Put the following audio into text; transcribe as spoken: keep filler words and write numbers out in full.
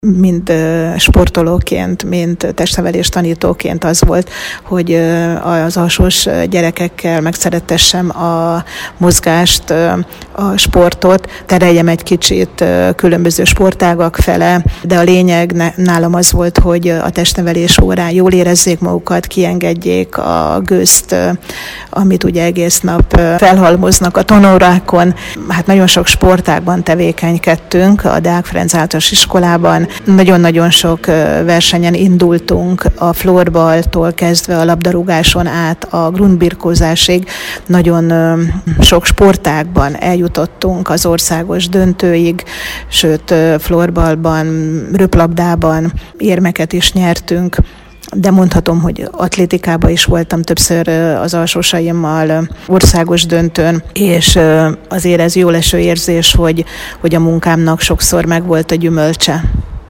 mind sportolóként, mind testnevelés tanítóként az volt, hogy az alsós gyerekekkel megszeretessem a mozgást, a sportot, tereljem egy kicsit különböző sportágak fele, de a lényeg nálam az volt, hogy a testnevelés órán jól érezzék magukat, kiengedjék a gőzt, amit ugye egész nap felhalmoznak a tanórákon. Hát nagyon sok sportágban tevékenykedtünk a Deák Ferenc általános iskolában. Nagyon-nagyon sok versenyen indultunk, a florbaltól kezdve a labdarúgáson át a grundbirkózásig. Nagyon sok sportágban eljutottunk az országos döntőig, sőt florbalban, röplabdában érmeket is nyertünk. De mondhatom, hogy atlétikában is voltam többször az alsósaimmal országos döntőn, és azért ez jól eső érzés, hogy, hogy a munkámnak sokszor megvolt a gyümölcse.